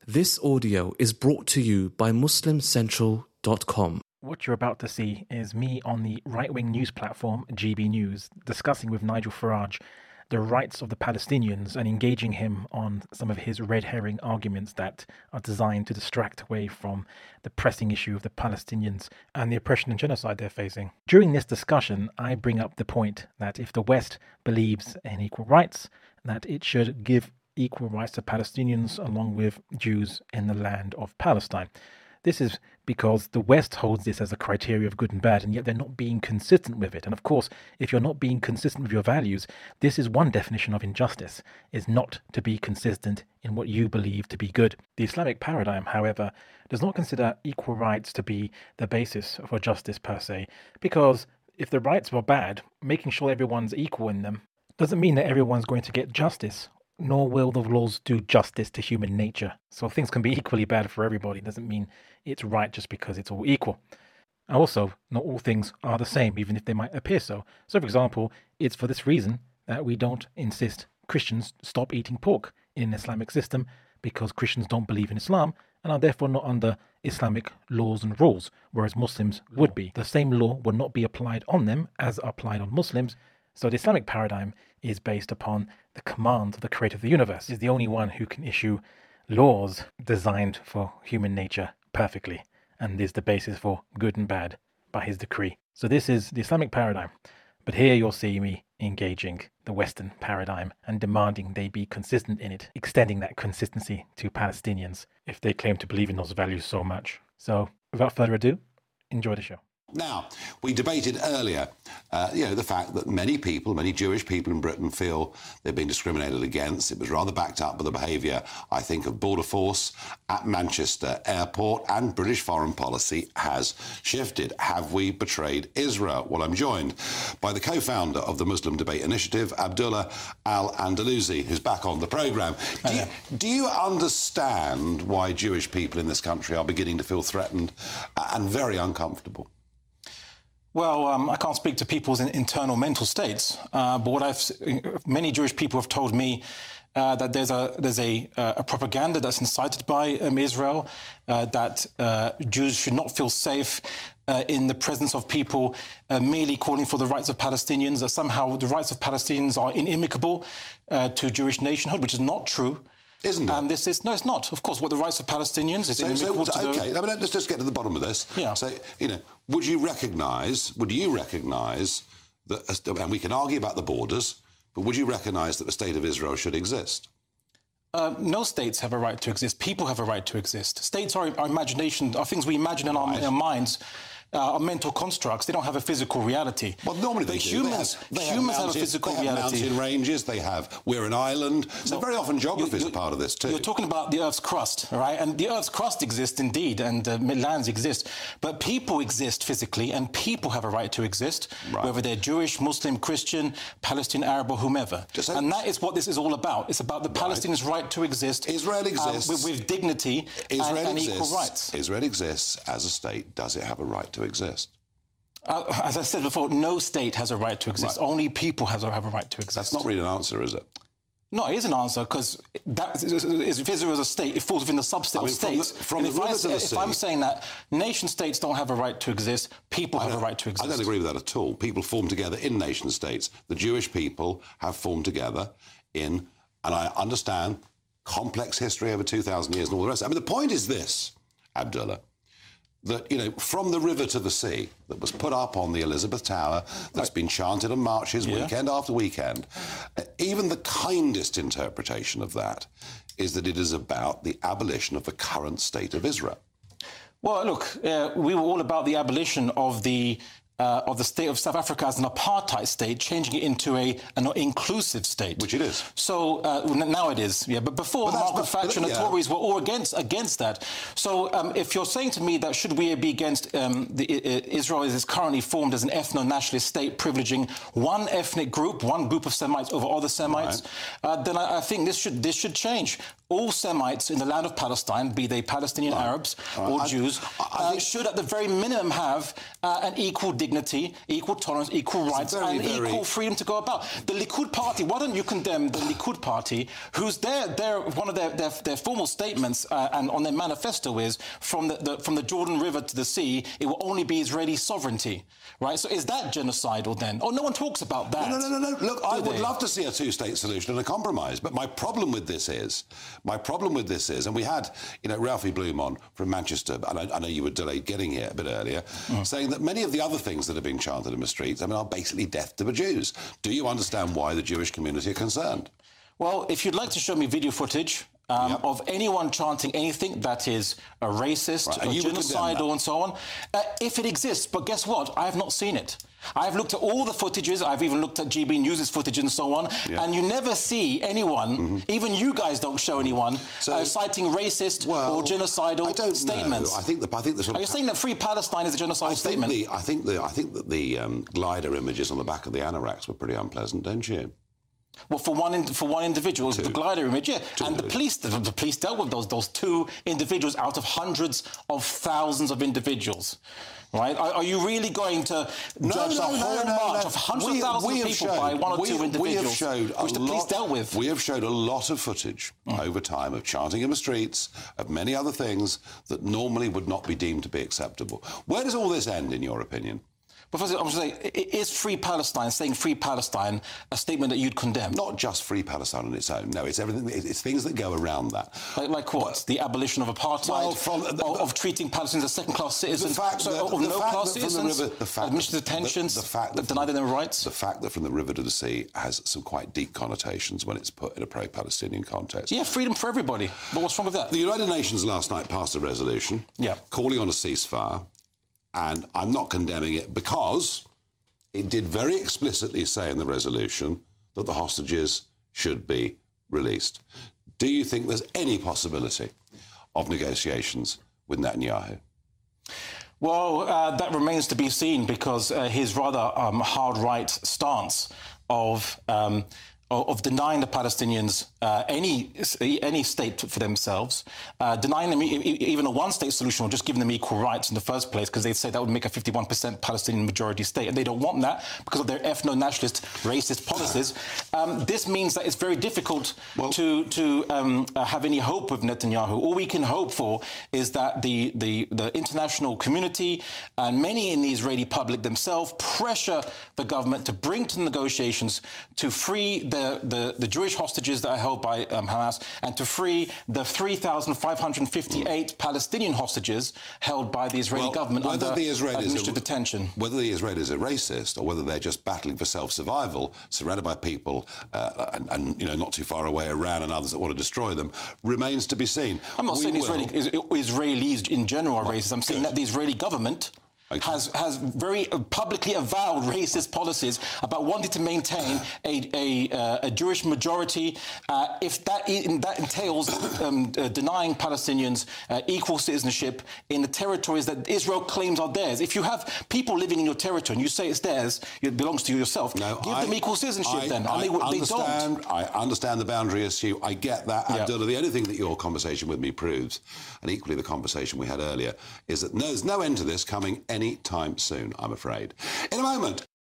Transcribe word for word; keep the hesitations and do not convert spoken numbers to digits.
This audio is brought to you by muslim central dot com. What you're about to see is me on the right-wing news platform G B News discussing with Nigel Farage the rights of the Palestinians and engaging him on some of his red herring arguments that are designed to distract away from the pressing issue of the Palestinians and the oppression and genocide they're facing. During this discussion, I bring up the point that if the West believes in equal rights, that it should give equal rights to Palestinians along with Jews in the land of Palestine. This is because the West holds this as a criteria of good and bad, and yet they're not being consistent with it. And of course, if you're not being consistent with your values, this is one definition of injustice, is not to be consistent in what you believe to be good. The Islamic paradigm, however, does not consider equal rights to be the basis for justice per se, because if the rights were bad, making sure everyone's equal in them doesn't mean that everyone's going to get justice, nor will the laws do justice to human nature. So things can be equally bad for everybody. It doesn't mean it's right just because it's all equal. Also, not all things are the same, even if they might appear so. So, for example, it's for this reason that we don't insist Christians stop eating pork in an Islamic system, because Christians don't believe in Islam and are therefore not under Islamic laws and rules, whereas Muslims would be. The same law would not be applied on them as are applied on Muslims. So the Islamic paradigm is based upon the command of the creator of the universe. Is the only one who can issue laws designed for human nature perfectly, and is the basis for good and bad by his decree. So this is the Islamic paradigm. But here you'll see me engaging the Western paradigm and demanding they be consistent in it, extending that consistency to Palestinians if they claim to believe in those values so much. So without further ado, enjoy the show. Now, we debated earlier, uh, you know, the fact that many people, many Jewish people in Britain feel they're being discriminated against. It was rather backed up by the behaviour, I think, of Border Force at Manchester Airport, and British foreign policy has shifted. Have we betrayed Israel? Well, I'm joined by the co-founder of the Muslim Debate Initiative, Abdullah Al-Andalusi, who's back on the programme. Do, you, do you understand why Jewish people in this country are beginning to feel threatened and very uncomfortable? Well, um, I can't speak to people's in, internal mental states, uh, but what I've many Jewish people have told me uh, that there's a there's a, uh, a propaganda that's incited by um, Israel, uh, that uh, Jews should not feel safe uh, in the presence of people uh, merely calling for the rights of Palestinians, that somehow the rights of Palestinians are inimicable uh, to Jewish nationhood, which is not true. Isn't it? And this is, no, it's not. Of course, what the rights of Palestinians is so, inimical so, to okay, the... I mean, let's just get to the bottom of this. Yeah. So, you know, would you recognise, would you recognise that, and we can argue about the borders, but would you recognise that the state of Israel should exist? Uh, no states have a right to exist. People have a right to exist. States are our imagination, are things we imagine in our, Right. in our minds. Uh, are mental constructs. They don't have a physical reality. Well, normally they But do. humans, they have, they humans have, have a physical they have reality. mountain ranges. They have. We're an island. So Well, very often geography is a you're- part of this too. You're talking about the Earth's crust, all right? And the Earth's crust exists indeed, and uh, lands exist. But people exist physically, and people have a right to exist, Right. whether they're Jewish, Muslim, Christian, Palestinian, Arab, or whomever. Just so- and that is what this is all about. It's about the Palestinians' right to exist. Israel uh, exists. with, with dignity Israel and, and exists. equal rights. Israel exists as a state. Does it have a right to exist? Uh, as I said before, no state has a right to exist. Right. Only people has a, have a right to exist. That's not really an answer, is it? No, it is an answer, because if Israel is a state, it falls within the subset I mean, of from the- states. from And the if, I river to say, the if sea- I'm saying that nation states don't have a right to exist, people have a right to exist. I don't agree with that at all. People form together in nation states. The Jewish people have formed together in, and I understand, complex history over two thousand years and all the rest. I mean, the point is this, Abdullah, that, you know, from the river to the sea, that was put up on the Elizabeth Tower, that's been chanted on marches Yeah. weekend after weekend, uh, even the kindest interpretation of that is that it is about the abolition of the current state of Israel. Well, look, uh, we were all about the abolition of the uh, of the state of South Africa as an apartheid state, changing it into a an inclusive state, Which it is. So uh, now it is, yeah. But before, But that's- Margaret but- Thatcher and the yeah. Tories were all against against that. So um, if you're saying to me that should we be against um, the, uh, Israel is currently formed as an ethno-nationalist state, privileging one ethnic group, one group of Semites over other Semites, Right. uh, then I, I think this should this should change. all Semites in the land of Palestine, be they Palestinian right. Arabs right. or I, Jews, I, I uh, should at the very minimum have uh, an equal dignity, equal tolerance, equal rights, very, and very... equal freedom to go about. The Likud party, why don't you condemn the Likud party, who's their, their one of their, their, their formal statements uh, and on their manifesto is from the, the from the Jordan River to the sea, it will only be Israeli sovereignty, right? So is that genocidal then? Oh, no one talks about that. No, no, no, no. no. Look, I would they? love to see a two-state solution and a compromise, but my problem with this is. My problem with this is, and we had, you know, Ralphie Bloom on from Manchester, and I, I know you were delayed getting here a bit earlier, mm. saying that many of the other things that are being chanted in the streets, I mean, are basically death to the Jews. Do you understand why the Jewish community are concerned? Well, if you'd like to show me video footage um, yep. of anyone chanting anything that is a racist, right. or genocidal, and so on, uh, if it exists, but guess what? I have not seen it. I've looked at all the footages, I've even looked at G B News' footage and so on, yeah. and you never see anyone, mm-hmm. even you guys don't show anyone, so, uh, citing racist well, or genocidal I don't statements. Know. I think the, I think the sort Are you saying that Free Palestine is a genocidal I statement? The, I think the, I think that the um, glider images on the back of the anoraks were pretty unpleasant, don't you? Well, for one in, for one individual, two. the glider image, yeah, two and the police the, the police dealt with those those two individuals out of hundreds of thousands of individuals, right? Are, are you really going to no, judge no, the whole no, no, march no. of hundreds we, of thousands we of people showed, by one or we, two individuals, we have showed which the lot, police dealt with? We have showed a lot of footage mm. over time of chanting in the streets, of many other things that normally would not be deemed to be acceptable. Where does all this end, in your opinion? But first, I was going to say, is Free Palestine, saying Free Palestine, a statement that you'd condemn? Not just Free Palestine on its own. No, it's everything. It's things that go around that. Like, like what? But, the abolition of apartheid, well, from, the, of, of treating Palestinians as second-class citizens, the fact so, that, of the no-class fact citizens, the river, the fact administrative that, detentions, the, the fact that, that deny them their rights. The fact that From the River to the Sea has some quite deep connotations when it's put in a pro-Palestinian context. Yeah, freedom for everybody. But what's wrong with that? The United Nations last night passed a resolution yeah. calling on a ceasefire, and I'm not condemning it because it did very explicitly say in the resolution that the hostages should be released. Do you think there's any possibility of negotiations with Netanyahu? Well, uh, that remains to be seen because uh, his rather um, hard right stance of um, of denying the Palestinians uh, any any state for themselves, uh, denying them e- even a one-state solution or just giving them equal rights in the first place, because they say that would make a fifty-one percent Palestinian majority state, and they don't want that because of their ethno-nationalist, racist policies. Um, this means that it's very difficult well, to to um, uh, have any hope with Netanyahu. All we can hope for is that the, the, the international community and many in the Israeli public themselves pressure the government to bring to the negotiations to free the The, the, the Jewish hostages that are held by um, Hamas, and to free the three thousand five hundred fifty-eight mm. Palestinian hostages held by the Israeli well, government under the administrative are, detention. Whether the Israelis are racist or whether they're just battling for self-survival, surrounded by people uh, and, and you know not too far away, Iran and others that want to destroy them, remains to be seen. I'm not we saying Israeli, Israelis in general are racist. I'm saying good. that the Israeli government Okay. has has very publicly avowed racist policies about wanting to maintain a a, uh, a Jewish majority. Uh, if that that entails um, uh, denying Palestinians uh, equal citizenship in the territories that Israel claims are theirs. If you have people living in your territory and you say it's theirs, it belongs to you yourself. No, give I, them equal citizenship I, then. I, I mean, understand, they don't. I understand the boundary issue. I get that. Yeah. Abdullah, the only thing that your conversation with me proves, and equally the conversation we had earlier, is that there's no end to this coming any time soon, I'm afraid. In a moment.